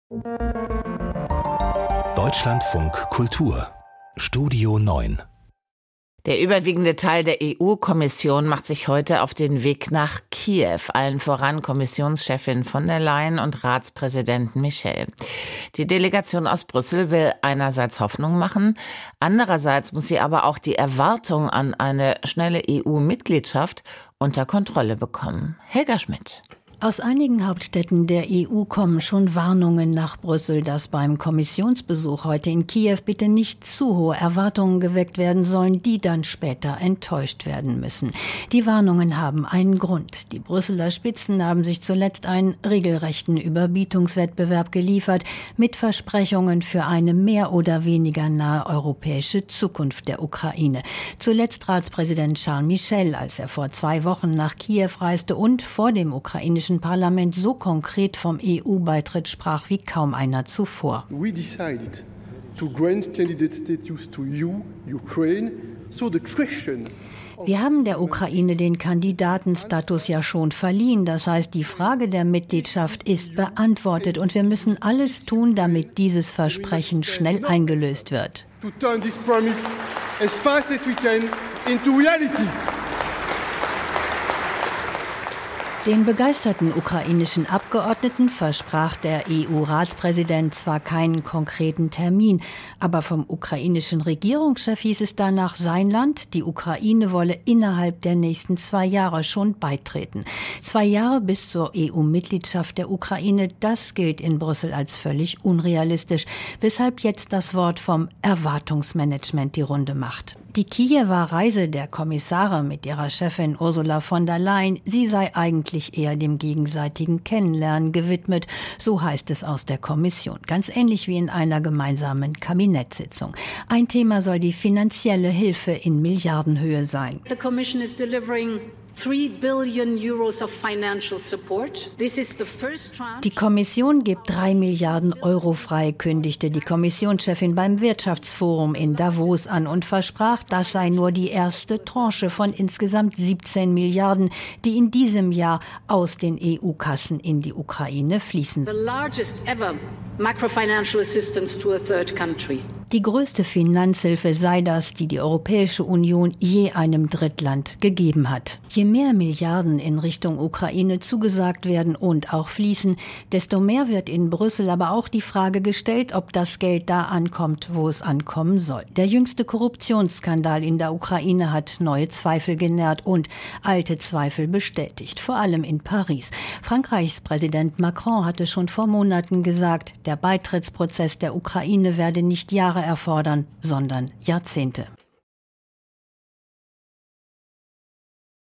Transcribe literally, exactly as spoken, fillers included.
Deutschlandfunk Kultur Studio neun. Der überwiegende Teil der E U-Kommission macht sich heute auf den Weg nach Kiew, allen voran Kommissionschefin von der Leyen und Ratspräsidenten Michel. Die Delegation aus Brüssel will einerseits Hoffnung machen, andererseits muss sie aber auch die Erwartung an eine schnelle E U-Mitgliedschaft unter Kontrolle bekommen. Helga Schmidt. Aus einigen Hauptstädten der E U kommen schon Warnungen nach Brüssel, dass beim Kommissionsbesuch heute in Kiew bitte nicht zu hohe Erwartungen geweckt werden sollen, die dann später enttäuscht werden müssen. Die Warnungen haben einen Grund. Die Brüsseler Spitzen haben sich zuletzt einen regelrechten Überbietungswettbewerb geliefert mit Versprechungen für eine mehr oder weniger nahe europäische Zukunft der Ukraine. Zuletzt Ratspräsident Charles Michel, als er vor zwei Wochen nach Kiew reiste und vor dem ukrainischen Parlament so konkret vom E U-Beitritt sprach wie kaum einer zuvor. We decided to grant candidate status to you, Ukraine, so the question. Wir haben der Ukraine den Kandidatenstatus ja schon verliehen. Das heißt, die Frage der Mitgliedschaft ist beantwortet und wir müssen alles tun, damit dieses Versprechen schnell eingelöst wird. To turn this promise as fast as we can into reality. Den begeisterten ukrainischen Abgeordneten versprach der E U-Ratspräsident zwar keinen konkreten Termin, aber vom ukrainischen Regierungschef hieß es danach, sein Land, die Ukraine, wolle innerhalb der nächsten zwei Jahre schon beitreten. Zwei Jahre bis zur E U-Mitgliedschaft der Ukraine, das gilt in Brüssel als völlig unrealistisch, weshalb jetzt das Wort vom Erwartungsmanagement die Runde macht. Die Kiewer Reise der Kommissare mit ihrer Chefin Ursula von der Leyen, sie sei eigentlich eher dem gegenseitigen Kennenlernen gewidmet, so heißt es aus der Kommission. Ganz ähnlich wie in einer gemeinsamen Kabinettssitzung. Ein Thema soll die finanzielle Hilfe in Milliardenhöhe sein. The Commission is delivering three billion euros of financial support. This is the first tranche. Die Kommission gibt drei Milliarden Euro frei, kündigte die Kommissionschefin beim Wirtschaftsforum in Davos an und versprach, das sei nur die erste Tranche von insgesamt siebzehn Milliarden, die in diesem Jahr aus den E U-Kassen in die Ukraine fließen. The largest ever macrofinancial assistance to a third country. Die größte Finanzhilfe sei das, die die Europäische Union je einem Drittland gegeben hat. Je mehr Milliarden in Richtung Ukraine zugesagt werden und auch fließen, desto mehr wird in Brüssel aber auch die Frage gestellt, ob das Geld da ankommt, wo es ankommen soll. Der jüngste Korruptionsskandal in der Ukraine hat neue Zweifel genährt und alte Zweifel bestätigt, vor allem in Paris. Frankreichs Präsident Macron hatte schon vor Monaten gesagt, der Beitrittsprozess der Ukraine werde nicht Jahre erfordern, sondern Jahrzehnte.